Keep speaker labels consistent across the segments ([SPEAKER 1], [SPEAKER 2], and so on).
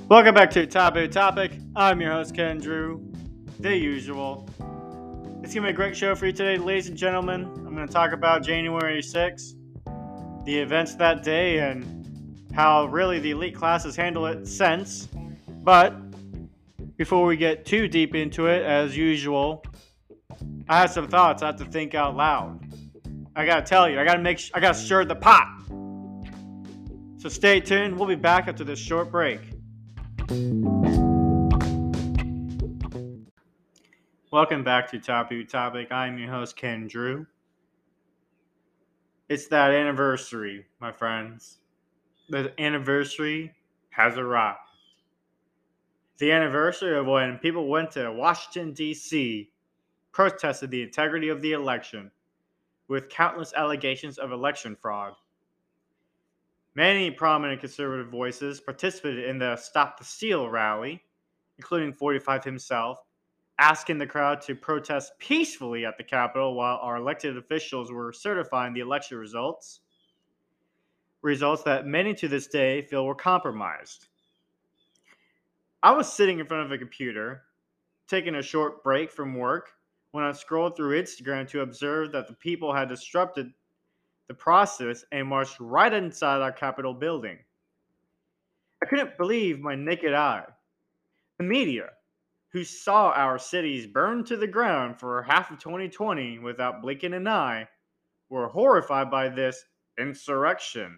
[SPEAKER 1] Welcome back to Taboo Topic. I'm your host, Ken Drew. The usual. It's going to be a great show for you today, ladies and gentlemen. I'm going to talk about January 6th, the events that day, and how really the elite classes handle it since. But before we get too deep into it, as usual, I have some thoughts I have to think out loud. I gotta tell you, I gotta stir the pot. So stay tuned. We'll be back after this short break. Welcome back to Taboo Topic. I'm your host, Ken Drew. It's that anniversary, my friends. The anniversary has arrived. The anniversary of when people went to Washington, D.C., protested the integrity of the election with countless allegations of election fraud. Many prominent conservative voices participated in the Stop the Steal rally, including 45 himself, asking the crowd to protest peacefully at the Capitol while our elected officials were certifying the election results that many to this day feel were compromised. I was sitting in front of a computer, taking a short break from work, when I scrolled through Instagram to observe that the people had disrupted the process and marched right inside our Capitol building. I couldn't believe my naked eye. The media, who saw our cities burn to the ground for half of 2020 without blinking an eye, were horrified by this insurrection.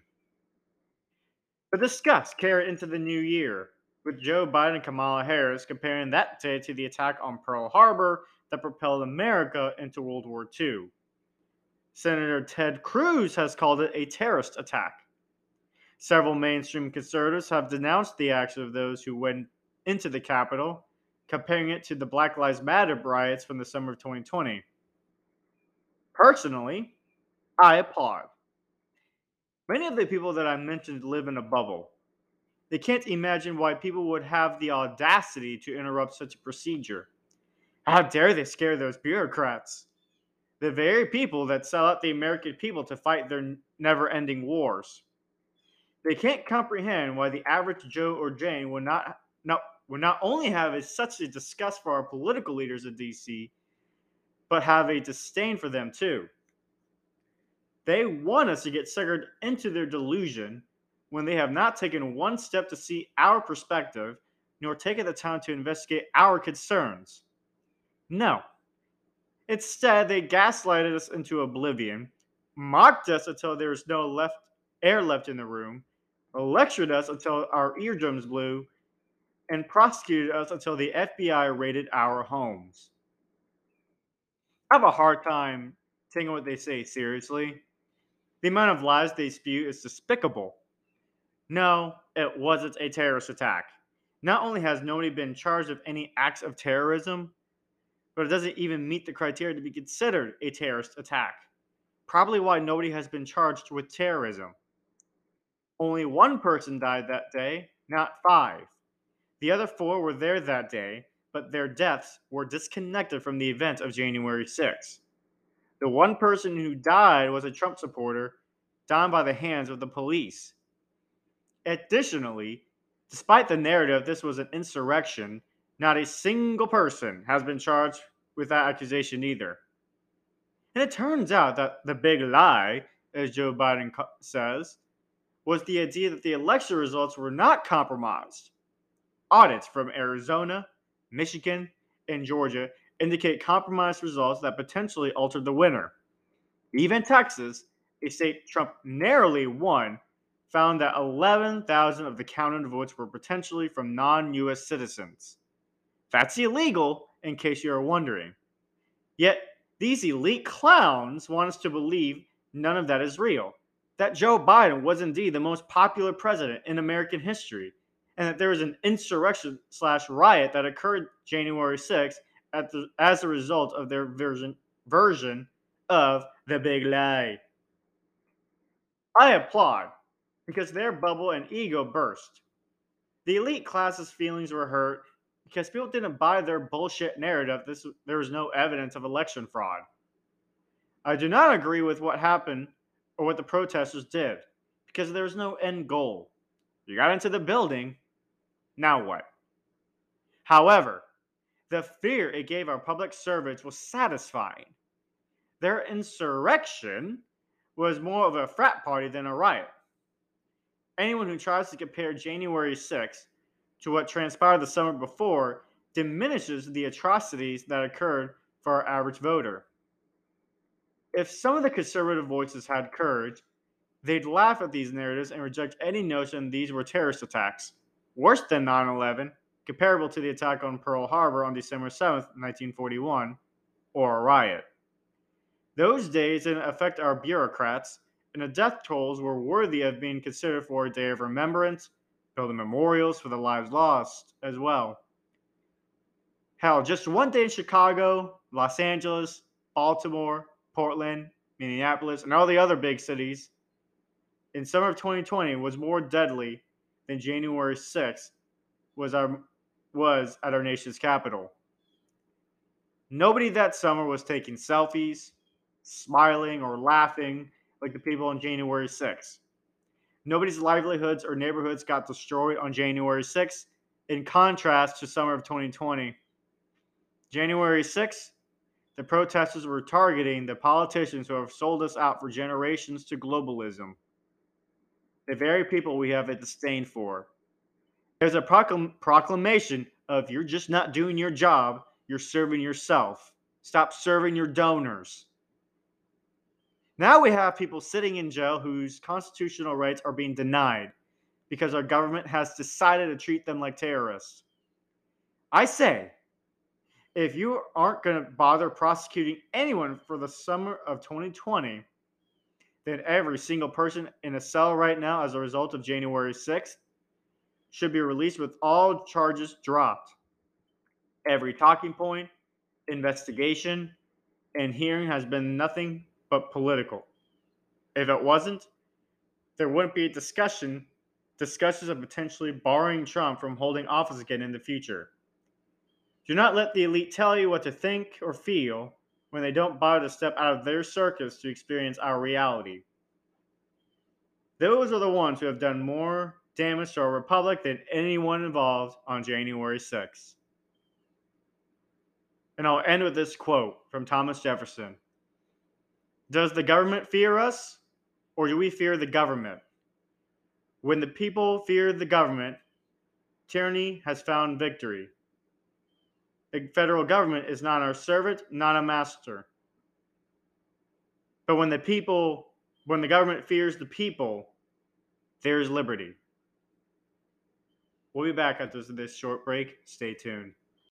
[SPEAKER 1] The disgust carried into the new year, with Joe Biden and Kamala Harris comparing that day to the attack on Pearl Harbor that propelled America into World War II. Senator Ted Cruz has called it a terrorist attack. Several mainstream conservatives have denounced the actions of those who went into the Capitol, comparing it to the Black Lives Matter riots from the summer of 2020. Personally, I applaud. Many of the people that I mentioned live in a bubble. They can't imagine why people would have the audacity to interrupt such a procedure. How dare they scare those bureaucrats? The very people that sell out the American people to fight their never ending wars. They can't comprehend why the average Joe or Jane would not only have such a disgust for our political leaders in DC, but have a disdain for them too. They want us to get suckered into their delusion when they have not taken one step to see our perspective, nor taken the time to investigate our concerns. No. Instead, they gaslighted us into oblivion, mocked us until there was no air left in the room, lectured us until our eardrums blew, and prosecuted us until the FBI raided our homes. I have a hard time taking what they say seriously. The amount of lies they spew is despicable. No, it wasn't a terrorist attack. Not only has nobody been charged with any acts of terrorism, but it doesn't even meet the criteria to be considered a terrorist attack. Probably why nobody has been charged with terrorism. Only one person died that day, not five. The other four were there that day, but their deaths were disconnected from the event of January 6th. The one person who died was a Trump supporter, dying by the hands of the police. Additionally, despite the narrative this was an insurrection, not a single person has been charged with that accusation either. And it turns out that the big lie, as Joe Biden says, was the idea that the election results were not compromised. Audits from Arizona, Michigan, and Georgia indicate compromised results that potentially altered the winner. Even Texas, a state Trump narrowly won, found that 11,000 of the counted votes were potentially from non US citizens. That's illegal, in case you are wondering. Yet, these elite clowns want us to believe none of that is real. That Joe Biden was indeed the most popular president in American history, and that there was an insurrection slash riot that occurred January 6th as a result of their version of the big lie. I applaud because their bubble and ego burst. The elite class's feelings were hurt because people didn't buy their bullshit narrative there was no evidence of election fraud. I do not agree with what happened or what the protesters did because there was no end goal. You got into the building, Now what? However, the fear it gave our public servants was satisfying. Their insurrection was more of a frat party than a riot. Anyone who tries to compare January 6th to what transpired the summer before diminishes the atrocities that occurred for our average voter. If some of the conservative voices had courage, they'd laugh at these narratives and reject any notion these were terrorist attacks, worse than 9/11, comparable to the attack on Pearl Harbor on December 7th, 1941, or a riot. Those days didn't affect our bureaucrats, and the death tolls were worthy of being considered for a day of remembrance, building memorials for the lives lost as well. Hell, just one day in Chicago, Los Angeles, Baltimore, Portland, Minneapolis, and all the other big cities in summer of 2020 was more deadly than January 6th was at our nation's capital. Nobody that summer was taking selfies, smiling, or laughing like the people on January 6th. Nobody's livelihoods or neighborhoods got destroyed on January 6th, in contrast to summer of 2020. January 6th, the protesters were targeting the politicians who have sold us out for generations to globalism, the very people we have a disdain for. There's a proclamation of you're just not doing your job, you're serving yourself. Stop serving your donors. Now we have people sitting in jail whose constitutional rights are being denied because our government has decided to treat them like terrorists. I say, if you aren't going to bother prosecuting anyone for the summer of 2020, then every single person in a cell right now as a result of January 6th should be released with all charges dropped. Every talking point, investigation, and hearing has been nothing but political. If it wasn't, there wouldn't be discussions of potentially barring Trump from holding office again in the future. Do not let the elite tell you what to think or feel when they don't bother to step out of their circus to experience our reality. Those are the ones who have done more damage to our republic than anyone involved on January 6th. And I'll end with this quote from Thomas Jefferson. Does the government fear us, or do we fear the government? When the people fear the government, tyranny has found victory. The federal government is not our servant, not a master. But when the government fears the people, there is liberty. We'll be back after this short break. Stay tuned.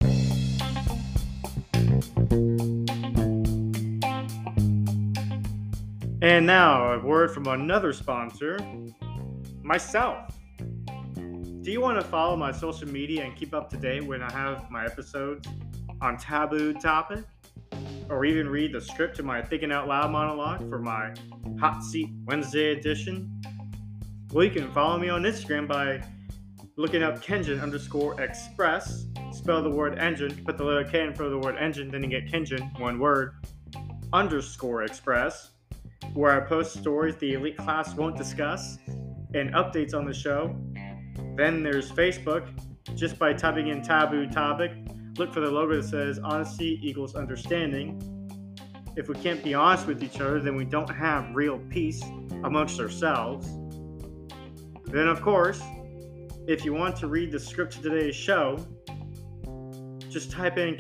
[SPEAKER 1] And now, a word from another sponsor, myself. Do you want to follow my social media and keep up to date when I have my episodes on taboo topic? Or even read the script to my Thinking Out Loud monologue for my Hot Seat Wednesday edition? Well, you can follow me on Instagram by looking up Kenjin_Express. Spell the word engine, put the letter K in front of the word engine, then you get Kenjin, one word, _Express, where I post stories the elite class won't discuss and updates on the show. Then there's Facebook. Just by typing in taboo topic, look for the logo that says honesty equals understanding. If we can't be honest with each other, then we don't have real peace amongst ourselves. Then, of course, if you want to read the script of today's show, just type in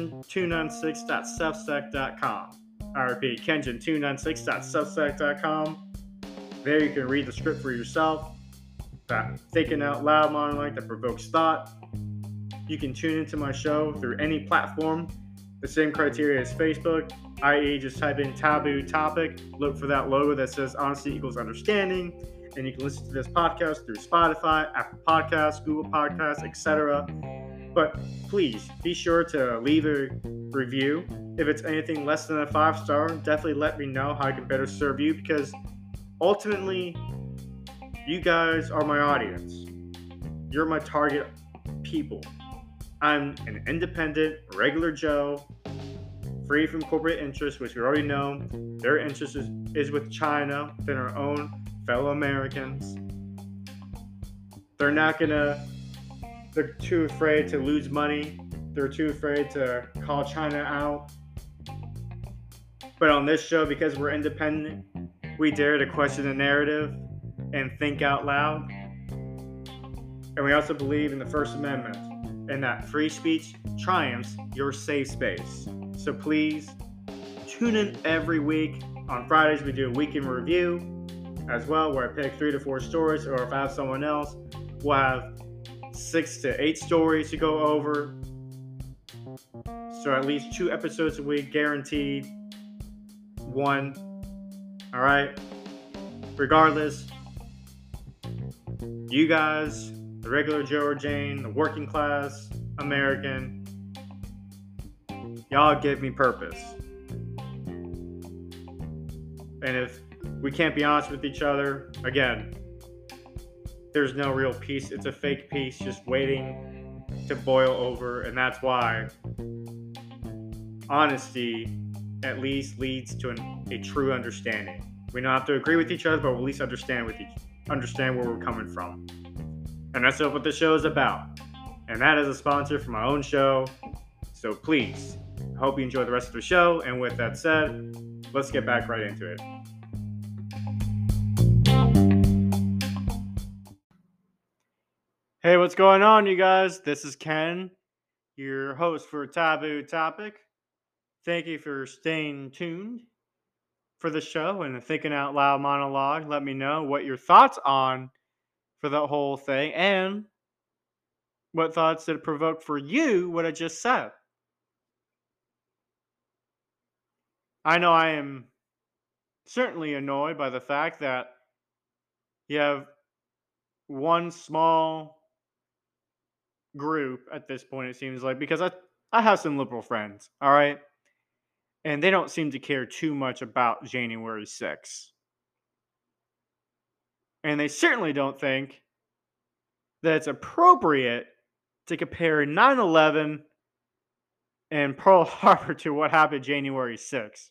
[SPEAKER 1] kenjin296.substack.com. I repeat, kenjin296.substack.com. There you can read the script for yourself. That Thinking Out Loud monologue that provokes thought. You can tune into my show through any platform. The same criteria as Facebook, i.e. just type in taboo topic, look for that logo that says honesty equals understanding, and you can listen to this podcast through Spotify, Apple Podcasts, Google Podcasts, etc. But please be sure to leave a review. If it's anything less than a 5-star, definitely let me know how I can better serve you, because ultimately, you guys are my audience. You're my target people. I'm an independent, regular Joe, free from corporate interests, which we already know. Their interest is with China than our own fellow Americans. They're not going to They're too afraid to lose money. They're too afraid to call China out. But on this show, because we're independent, we dare to question the narrative and think out loud. And we also believe in the First Amendment and that free speech triumphs your safe space. So please tune in every week. On Fridays, we do a week in review as well, where I pick 3 to 4 stories, or if I have someone else, we'll have 6 to 8 stories to go over. So at least 2 episodes a week, guaranteed. 1. All right. Regardless, you guys, the regular Joe or Jane, the working class American, y'all give me purpose. And if we can't be honest with each other, again, there's no real peace. It's a fake peace just waiting to boil over. And that's why honesty at least leads to a true understanding. We don't have to agree with each other, but we'll at least understand where we're coming from. And that's what the show is about. And that is a sponsor for my own show. So please, I hope you enjoy the rest of the show. And with that said, let's get back right into it. Hey, what's going on, you guys? This is Ken, your host for Taboo Topic. Thank you for staying tuned for the show and the Thinking Out Loud monologue. Let me know what your thoughts on for the whole thing and what thoughts did it provoke for you what I just said. I know I am certainly annoyed by the fact that you have one small group at this point, it seems like, because I have some liberal friends, all right? And they don't seem to care too much about January 6th. And they certainly don't think that it's appropriate to compare 9/11 and Pearl Harbor to what happened January 6th.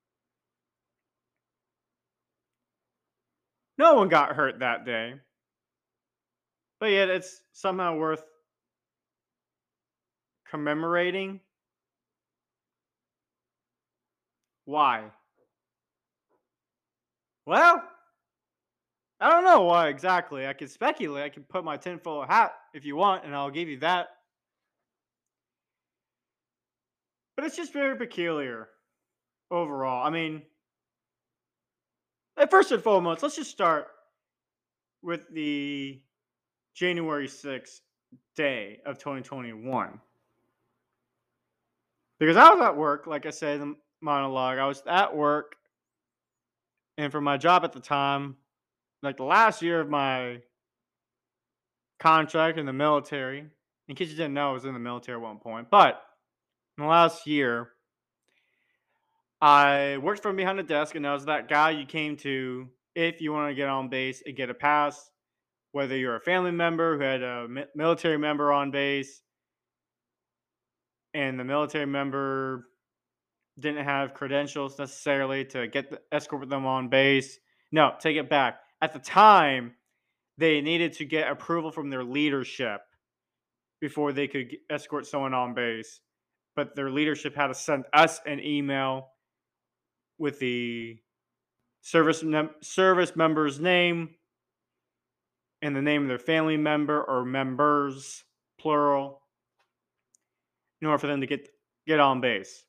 [SPEAKER 1] No one got hurt that day. But yet it's somehow worth commemorating. Why? Well, I don't know why exactly. I could speculate. I could put my tinfoil hat if you want, and I'll give you that. But it's just very peculiar overall. I mean, first and foremost, let's just start with the January 6th day of 2021. Because I was at work, like I said in the monologue, I was at work, and for my job at the time, like the last year of my contract in the military, in case you didn't know, I was in the military at one point, but in the last year, I worked from behind the desk, and I was that guy you came to if you want to get on base and get a pass, whether you're a family member who had a military member on base, and the military member didn't have credentials necessarily to escort them on base. No, take it back. At the time, they needed to get approval from their leadership before they could escort someone on base. But their leadership had to send us an email with the service member's name and the name of their family member or members, plural, in order for them to get on base.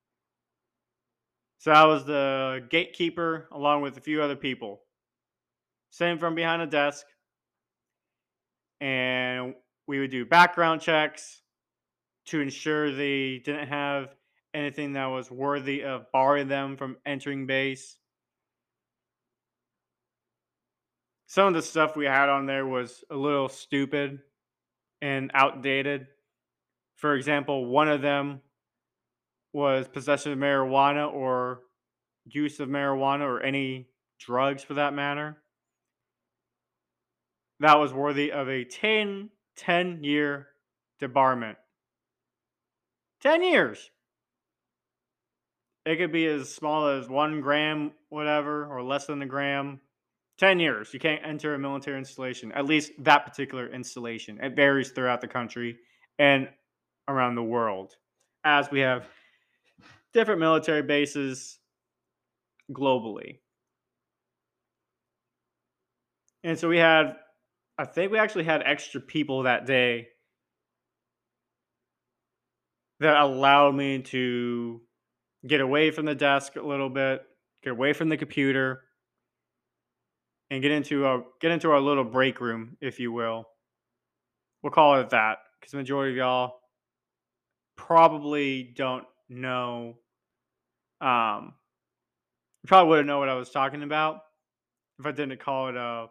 [SPEAKER 1] So I was the gatekeeper along with a few other people, sitting from behind a desk, and we would do background checks to ensure they didn't have anything that was worthy of barring them from entering base. Some of the stuff we had on there was a little stupid and outdated. For example, one of them was possession of marijuana or use of marijuana or any drugs for that matter. That was worthy of a 10-year debarment. 10 years. It could be as small as 1 gram, whatever, or less than a gram. 10 years. You can't enter a military installation, at least that particular installation. It varies throughout the country and around the world, as we have different military bases globally. And so I think we actually had extra people that day that allowed me to get away from the desk a little bit, get away from the computer, and get into our little break room, if you will. We'll call it that, because the majority of y'all probably don't know. You probably wouldn't know what I was talking about if I didn't call it a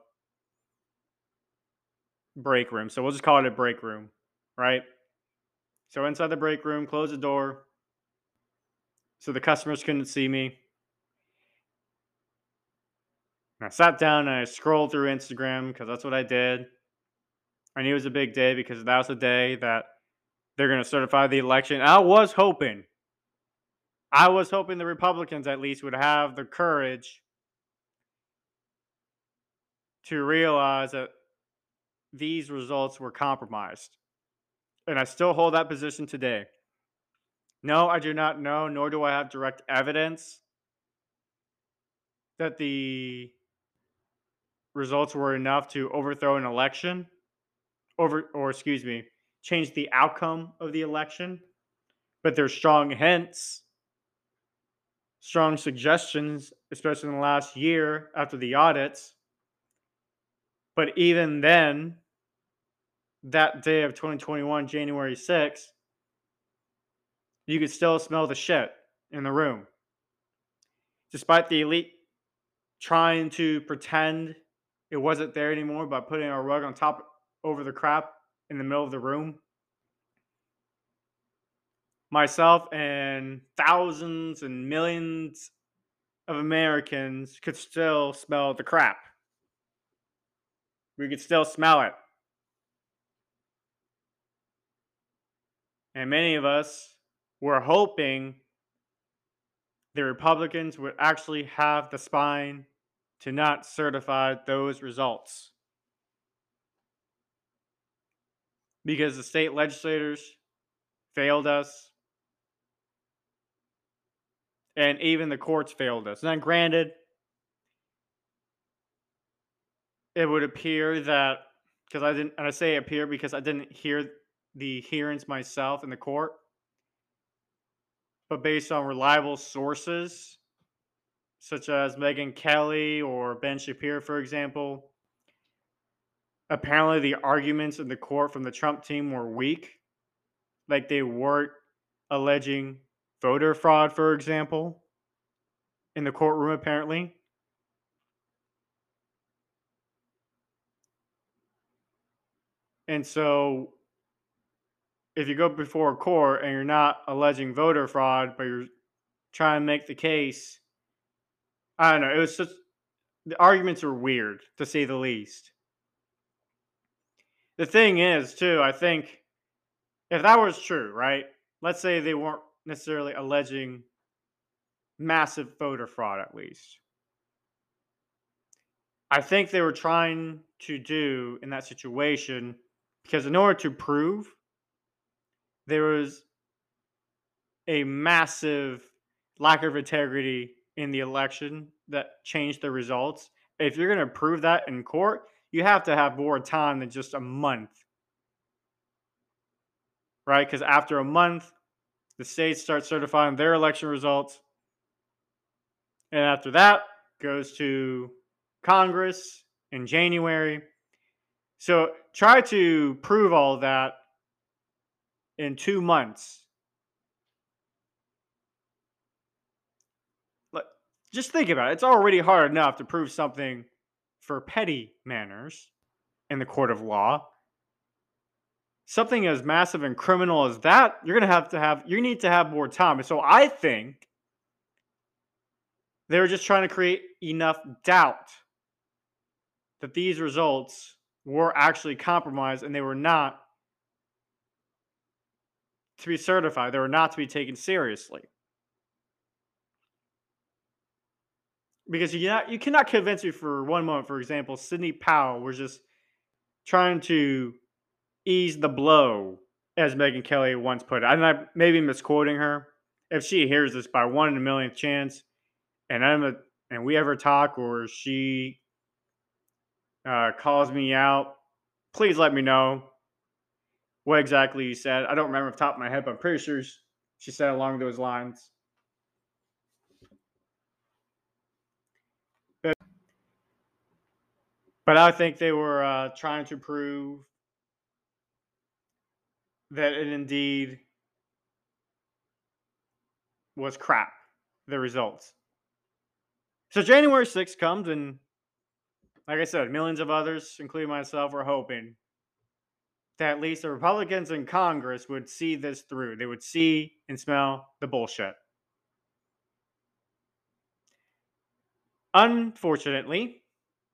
[SPEAKER 1] break room. So we'll just call it a break room, right? So inside the break room, close the door so the customers couldn't see me. And I sat down and I scrolled through Instagram because that's what I did. I knew it was a big day because that was the day that they're going to certify the election. I was hoping the Republicans at least would have the courage to realize that these results were compromised. And I still hold that position today. No, I do not know, nor do I have direct evidence that the results were enough to overthrow an election, change the outcome of the election. But there's strong hints, strong suggestions, especially in the last year after the audits. But even then, that day of 2021, January 6th, you could still smell the shit in the room. Despite the elite trying to pretend it wasn't there anymore by putting a rug on top over the crap in the middle of the room, myself and thousands and millions of Americans could still smell the crap. We could still smell it. And many of us were hoping the Republicans would actually have the spine to not certify those results. Because the state legislators failed us, and even the courts failed us. Now, granted, it would appear that because I didn't, and I say appear because I didn't hear the hearings myself in the court, but based on reliable sources such as Megyn Kelly or Ben Shapiro, for example, apparently the arguments in the court from the Trump team were weak. Like they weren't alleging voter fraud, for example, in the courtroom, apparently. And so if you go before a court and you're not alleging voter fraud, but you're trying to make the case, I don't know. It was just the arguments are weird to say the least. The thing is, too, I think if that was true, right? Let's say they weren't necessarily alleging massive voter fraud, at least. I think they were trying to do in that situation because in order to prove there was a massive lack of integrity in the election that changed the results. If you're going to prove that in court, you have to have more time than just a month, right? Because after a month, the states start certifying their election results. And after that, goes to Congress in January. So try to prove all that in 2 months. Like, just think about it. It's already hard enough to prove something for petty manners in the court of law. Something as massive and criminal as that, you're going you need to have more time. And so I think they were just trying to create enough doubt that these results were actually compromised and they were not to be certified. They were not to be taken seriously. Because you cannot convince me for one moment. For example, Sidney Powell was just trying to ease the blow, as Megyn Kelly once put it. I may be misquoting her. If she hears this by one in a millionth chance, and and we ever talk, or she calls me out, please let me know what exactly you said. I don't remember off the top of my head, but I'm pretty sure she said along those lines. But I think they were trying to prove that it indeed was crap, the results. So January 6th comes, and like I said, millions of others, including myself, were hoping that at least the Republicans in Congress would see this through. They would see and smell the bullshit. Unfortunately,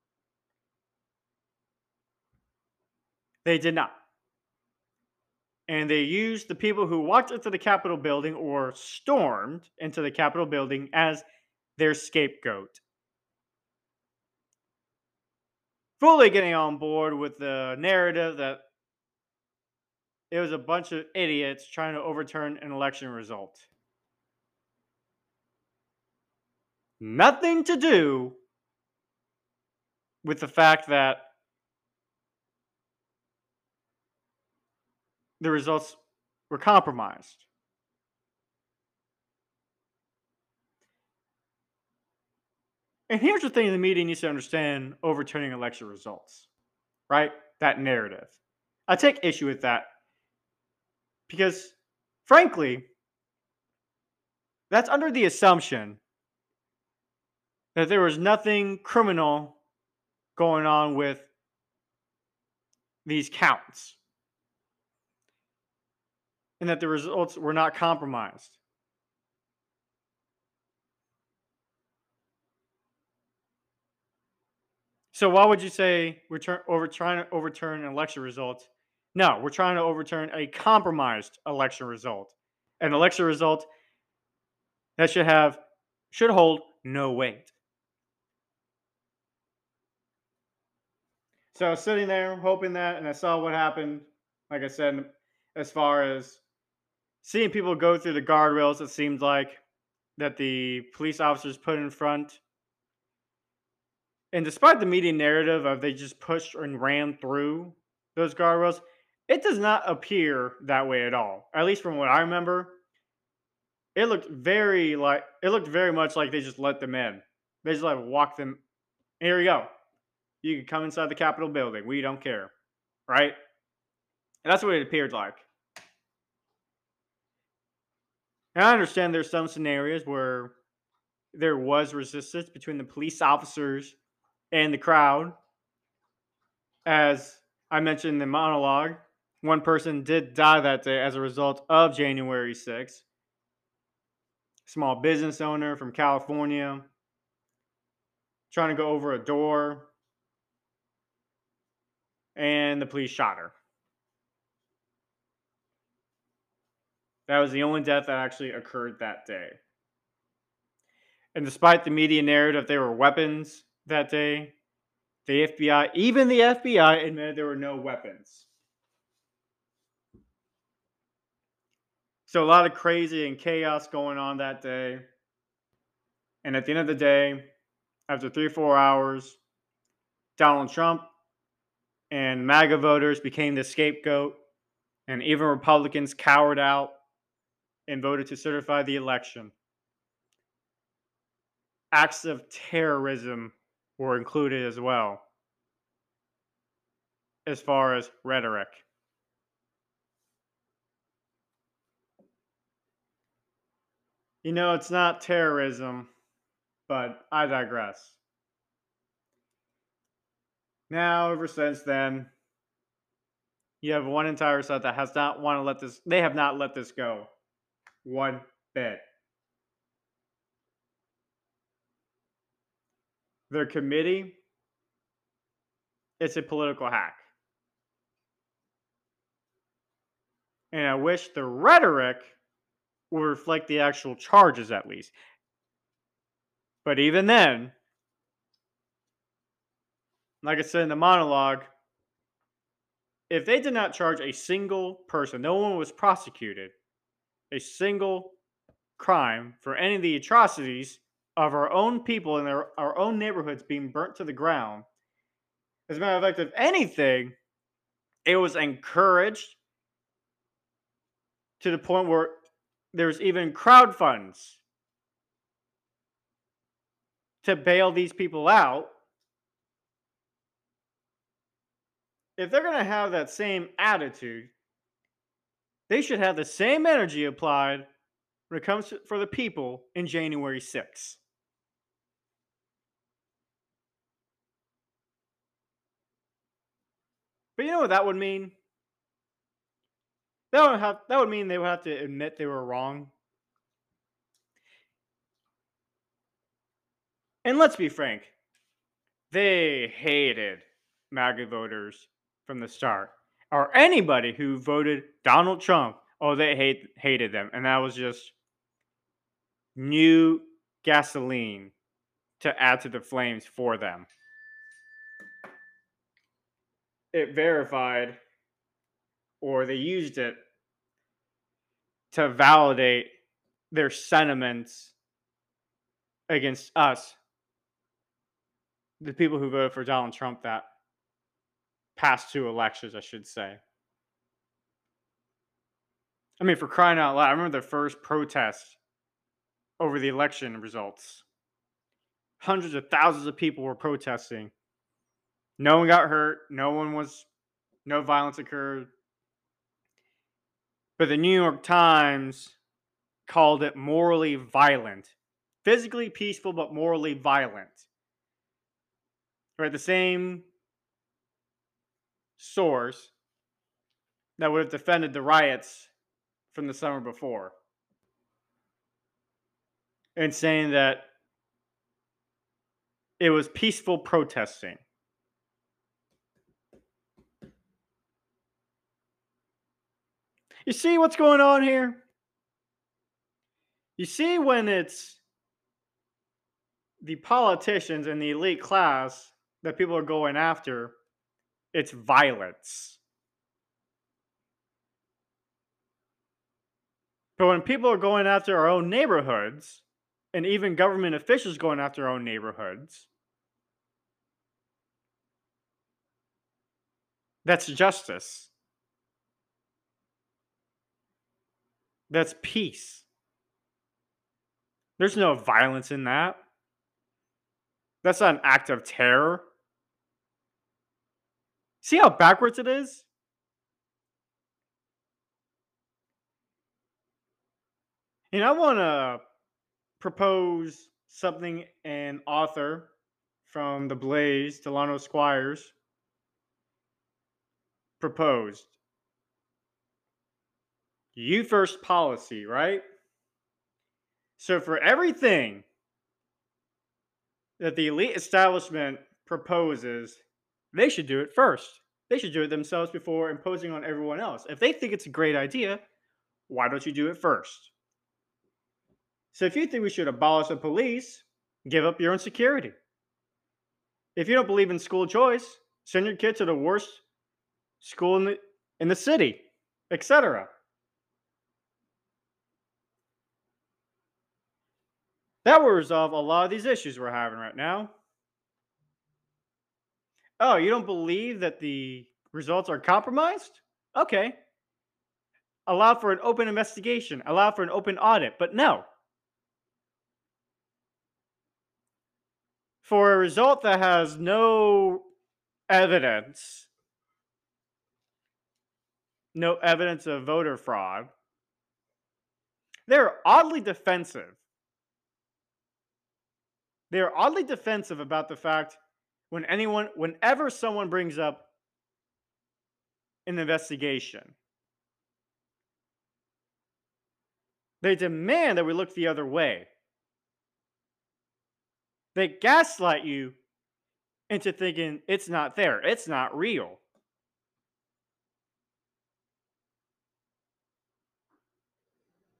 [SPEAKER 1] they did not. And they used the people who walked into the Capitol building or stormed into the Capitol building as their scapegoat. Fully getting on board with the narrative that it was a bunch of idiots trying to overturn an election result. Nothing to do with the fact that the results were compromised. And here's the thing the media needs to understand overturning election results, right? That narrative. I take issue with that because, frankly, that's under the assumption that there was nothing criminal going on with these counts and that the results were not compromised. So why would you say we're trying to overturn an election result? No, we're trying to overturn a compromised election result. An election result that should hold no weight. So I was sitting there hoping that, and I saw what happened. Like I said, as far as seeing people go through the guardrails, it seemed like that the police officers put in front. And despite the media narrative of they just pushed and ran through those guardrails, it does not appear that way at all. At least from what I remember, it looked very much like they just let them in. They just like walk them. Here you go. You can come inside the Capitol building. We don't care, right? And that's what it appeared like. And I understand there's some scenarios where there was resistance between the police officers and the crowd. As I mentioned in the monologue, one person did die that day as a result of January 6th. Small business owner from California trying to go over a door, and the police shot her. That was the only death that actually occurred that day. And despite the media narrative, there were weapons that day. Even the FBI admitted there were no weapons. So a lot of crazy and chaos going on that day. And at the end of the day, after 3 or 4 hours, Donald Trump and MAGA voters became the scapegoat, and even Republicans cowered out and voted to certify the election. Acts of terrorism were included as well, as far as rhetoric. You know, it's not terrorism, but I digress. Now, ever since then, you have one entire side that has not want to let this. They have not let this go one bit. Their committee, it's a political hack. And I wish the rhetoric would reflect the actual charges at least. But even then, Like I said in the monologue, if they did not charge a single person, no one was prosecuted, a single crime for any of the atrocities of our own people in our own neighborhoods being burnt to the ground. As a matter of fact, if anything, it was encouraged to the point where there's even crowd funds to bail these people out. If they're going to have that same attitude, they should have the same energy applied when it comes for the people in January 6th. But you know what that would mean? That would mean they would have to admit they were wrong. And let's be frank, they hated MAGA voters from the start. Or anybody who voted Donald Trump. Oh, they hated them. And that was just new gasoline to add to the flames for them. It verified, or they used it to validate their sentiments against us, the people who voted for Donald Trump that past two elections, I should say. I mean, for crying out loud, I remember the first protest over the election results. Hundreds of thousands of people were protesting. No one got hurt. No violence occurred. But the New York Times called it morally violent. Physically peaceful, but morally violent. Right? The same source that would have defended the riots from the summer before. And saying that it was peaceful protesting. You see what's going on here? You see when it's the politicians and the elite class that people are going after, it's violence. But when people are going after our own neighborhoods, and even government officials going after our own neighborhoods, that's justice. That's peace. There's no violence in that. That's not an act of terror. See how backwards it is? And I want to propose something an author from The Blaze, Delano Squires, proposed. You first policy, right? So for everything that the elite establishment proposes, they should do it first. They should do it themselves before imposing on everyone else. If they think it's a great idea, why don't you do it first? So if you think we should abolish the police, give up your own security. If you don't believe in school choice, send your kid to the worst school in the city, etc. That will resolve a lot of these issues we're having right now. Oh, you don't believe that the results are compromised? Okay. Allow for an open investigation, allow for an open audit, but no. For a result that has no evidence, no evidence of voter fraud, they're oddly defensive. They're oddly defensive about the fact whenever someone brings up an investigation, they demand that we look the other way. They gaslight you into thinking it's not there, it's not real.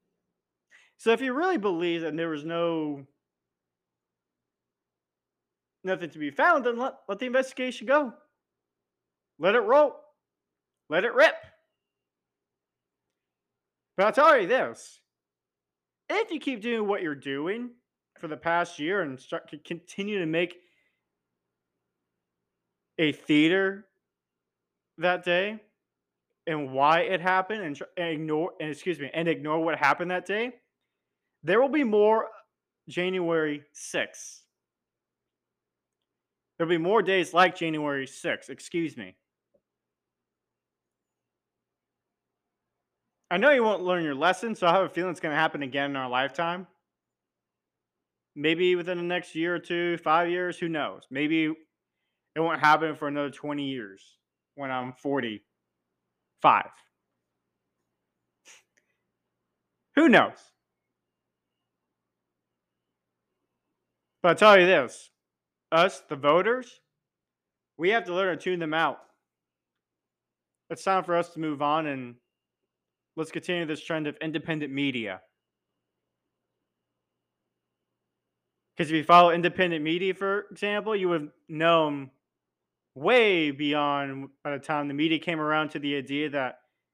[SPEAKER 1] So if you really believe that there was no Nothing to be found, then let the investigation go. Let it roll. Let it rip. But I'll tell you this, if you keep doing what you're doing for the past year and start to continue to make a theater that day and why it happened and ignore what happened that day, there will be more January 6th. There'll be more days like January 6th, excuse me. I know you won't learn your lesson, so I have a feeling it's going to happen again in our lifetime. Maybe within the next year or two, 5 years, who knows? Maybe it won't happen for another 20 years when I'm 45. Who knows? But I'll tell you this, us, the voters, we have to learn to tune them out. It's time for us to move on and let's continue this trend of independent media. Because if you follow independent media, for example, you would have known way beyond by the time the media came around to the idea that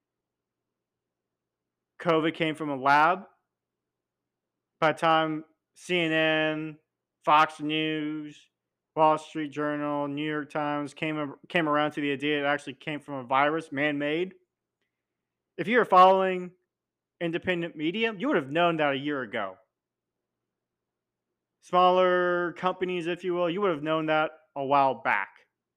[SPEAKER 1] COVID came from a lab. By the time CNN, Fox News, Wall Street Journal, New York Times came around to the idea it actually came from a virus, man-made. If you were following independent media, you would have known that a year ago. Smaller companies, if you will, you would have known that a while back.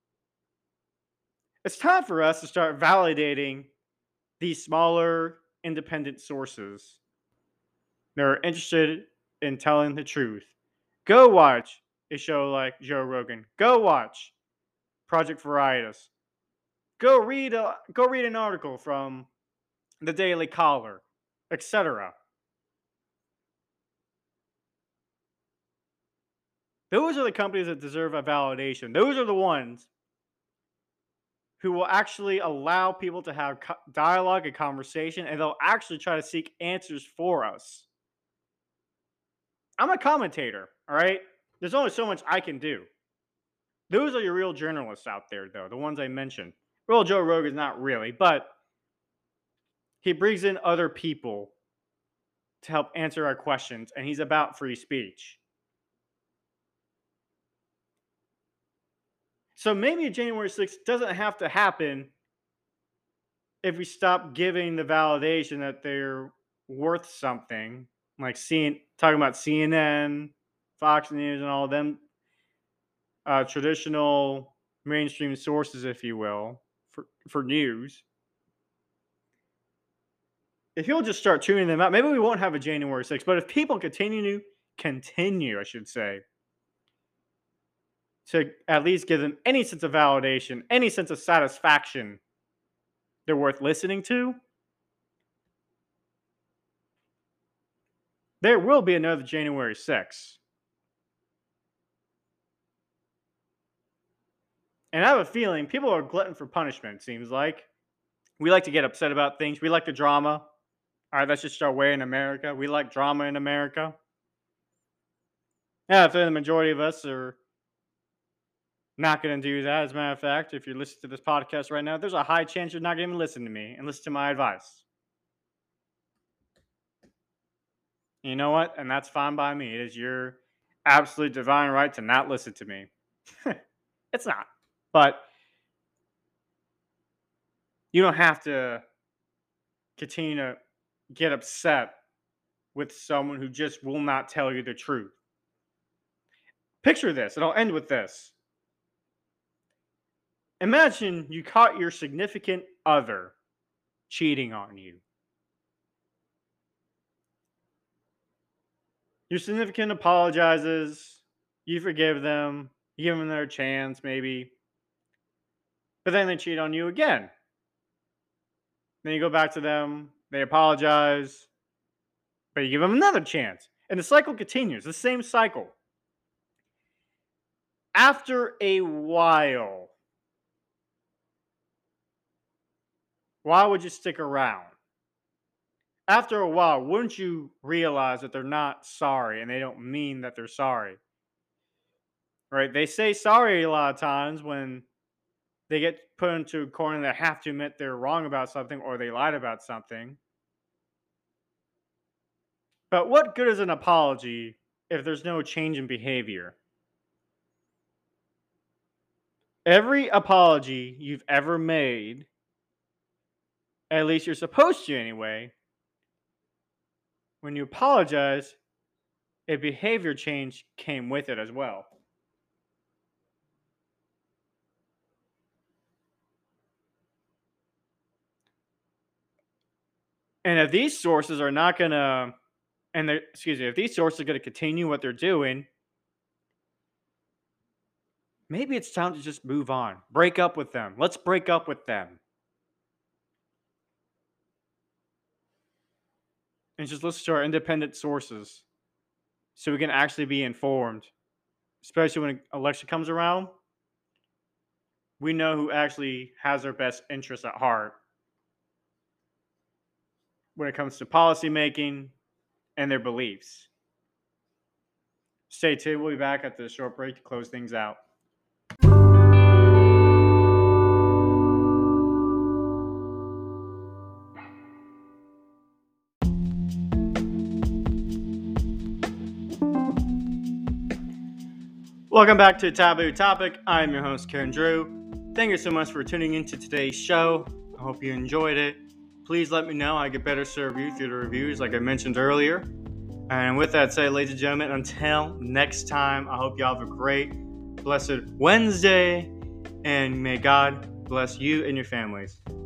[SPEAKER 1] It's time for us to start validating these smaller independent sources that are interested in telling the truth. Go watch a show like Joe Rogan. Go watch Project Veritas. Go read an article from the Daily Caller, etc. Those are the companies that deserve a validation. Those are the ones who will actually allow people to have dialogue and conversation, and they'll actually try to seek answers for us. I'm a commentator, all right? There's only so much I can do. Those are your real journalists out there, though, the ones I mentioned. Well, Joe Rogan's not really, but he brings in other people to help answer our questions, and he's about free speech. So maybe January 6th doesn't have to happen if we stop giving the validation that they're worth something, like talking about CNN, Fox News, and all of them traditional mainstream sources, if you will, for news. If you'll just start tuning them out, maybe we won't have a January 6th. But if people continue, I should say, to at least give them any sense of validation, any sense of satisfaction, they're worth listening to, there will be another January 6th. And I have a feeling people are glutton for punishment, it seems like. We like to get upset about things. We like the drama. All right, that's just our way in America. We like drama in America. Yeah, I think the majority of us are not going to do that. As a matter of fact, if you're listening to this podcast right now, there's a high chance you're not going to even listen to me and listen to my advice. You know what? And that's fine by me. It is your absolute divine right to not listen to me. It's not. But you don't have to continue to get upset with someone who just will not tell you the truth. Picture this, and I'll end with this. Imagine you caught your significant other cheating on you. Your significant apologizes, you forgive them, you give them their chance, maybe, but then they cheat on you again. Then you go back to them, they apologize, but you give them another chance. And the cycle continues, the same cycle. After a while, why would you stick around? After a while, wouldn't you realize that they're not sorry and they don't mean that they're sorry? right? They say sorry a lot of times when they get put into a corner that have to admit they're wrong about something or they lied about something. But what good is an apology if there's no change in behavior? Every apology you've ever made, at least you're supposed to anyway, when you apologize, a behavior change came with it as well. And if these sources are not going to, if these sources are going to continue what they're doing, maybe it's time to just move on. Break up with them. Let's break up with them. And just listen to our independent sources so we can actually be informed, especially when an election comes around. We know who actually has our best interests at heart when it comes to policy making and their beliefs. Stay tuned. We'll be back after the short break to close things out. Welcome back to Taboo Topic. I'm your host, Karen Drew. Thank you so much for tuning into today's show. I hope you enjoyed it. Please let me know how I can better serve you through the reviews like I mentioned earlier. And with that said, ladies and gentlemen, until next time, I hope you all have a great, blessed Wednesday. And may God bless you and your families.